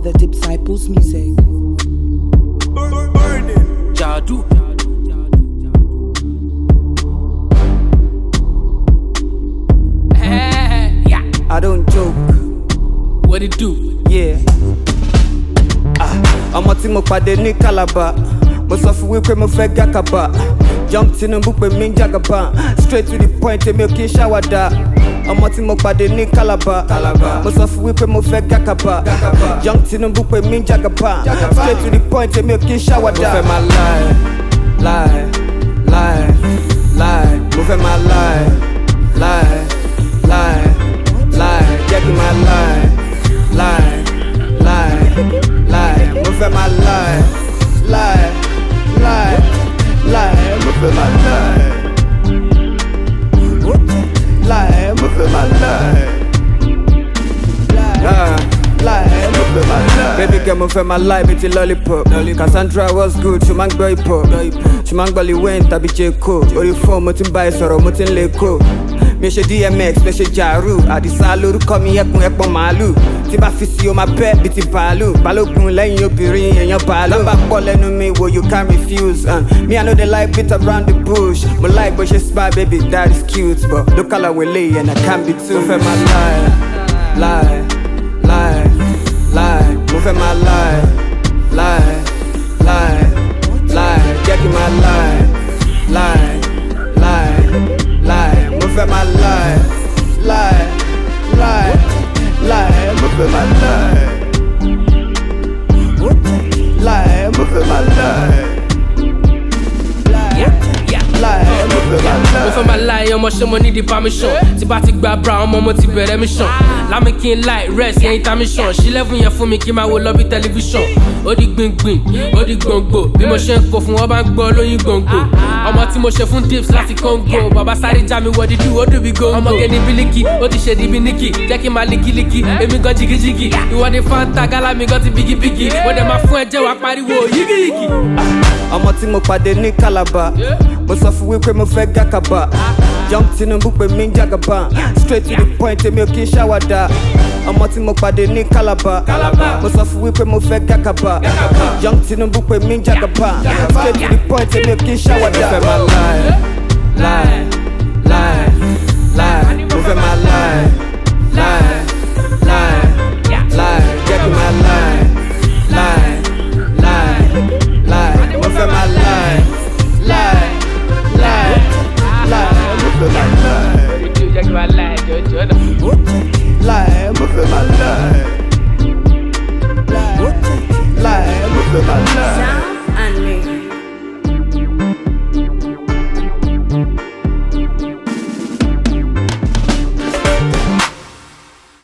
The Disciples Music. Jadu. Yeah. I don't joke. What it do? Yeah. Ọmọ tí mo pàdé ní Calabar. Mo sọ fún wípé mo fẹ́ gàkàbà. Jump Tinubu pè mí jagaba. Straight to the point, èmi ò kí ń ṣàwàdà. Ọmọ tí mo pàdé ní Calabar. Mo sọ fún wípé mo fẹ́ gàkàbà. Jump Tinubu pè mí jagaba. Straight to the point, èmi ò kí ń ṣàwàdà. Mo fẹ́ máa lie. Mo fẹ́ máa lie. Jẹ́ kí n máa lie. Mo fẹ́ máa lie. Mo fẹ́ máa mo fẹ́ máa Baby girl, mo fẹ́ máa lie bí ti lollipop. Cassandra was good, ṣe máa ń gbọ́ hip hop. Ṣe máa ń gbọ́ Lil Wayne tàbí J. Cole. Orí fóònù mo ti ń bá ẹ sọ̀rọ̀, mo ti ń lè kó. Mi ò ṣe DMX, mi ò ṣe Jaru. Àdìsá lórúkọ mi ẹkùn ẹpọn màálù. Tí bá fi sí o máa bẹ́ bí ti bàálù. Balógun lẹ́yìn obìnrin èèyàn bàálù. Lábà pọ̀ lẹ́nu mi wo you can't refuse. Me I know they like beat around the bush. Mo like bó ṣe smile baby that is cute. But local awele and I can't be too. Mo fẹ́ máa lie. Mo fẹ́ máa lie. Jẹ́ kí n máa lie. Mo fẹ́ máa lie. Mo fẹ́ máa Mo fẹ́ máa Mo fẹ́ máa lie, ọmọ ṣé mo need the permission. Tí bá ti gba bra, ọmọ mo ti bẹ̀rẹ̀ mission. Lámi kí n lie, rest yẹn intermission. Ṣí level yẹn fún mi kí n máa wo lọ bí tẹlifíṣàn. Ó di gbìngbìn, ó di gbòǹgbò. Bí mo ṣe ń kó fún wọn bá ń gbọ́ lóyún gbòǹgbò. Ọmọ tí mo ṣe fún tips láti Congo. Bàbá sáré já mi wọ dídú, ó dùn bí góńgò. Ọmọ gẹ̀ẹ́ni bílíkì, ó ti ṣe di bí níkì. Jẹ́ kí n máa líkìlíkì, èmi gan jìgìjìgì. Ìwọ ni Fanta, gálá mi gan ti bígíbígì. Mo dẹ̀ máa fún ẹjẹ́ wa pariwo yígíyígì. Ọmọ tí mo pàdé ní Calabar. Mo sọ fún wípé mo fẹ́ gàkàbà. Jump Tinubu pè mí jagaba. Straight to the point, èmi ò kí ń ṣàwàdà. Ọmọ tí mo pàdé ní Calabar. Mo sọ fún wípé mo fẹ́ gàkàbà. Jump Tinubu pè mí jagaba. Straight to the point, èmi ò kí ń ṣàwàdà. Mo fẹ́ máa lie. Mo fẹ́ máa lie. Jẹ́ kí n máa lie. Mo fẹ́ máa lie. Mo fẹ́ máa Jẹ́ kí n máa lie, jọjọ náà. Mo fẹ́ máa lie. Mo fẹ́ máa lie.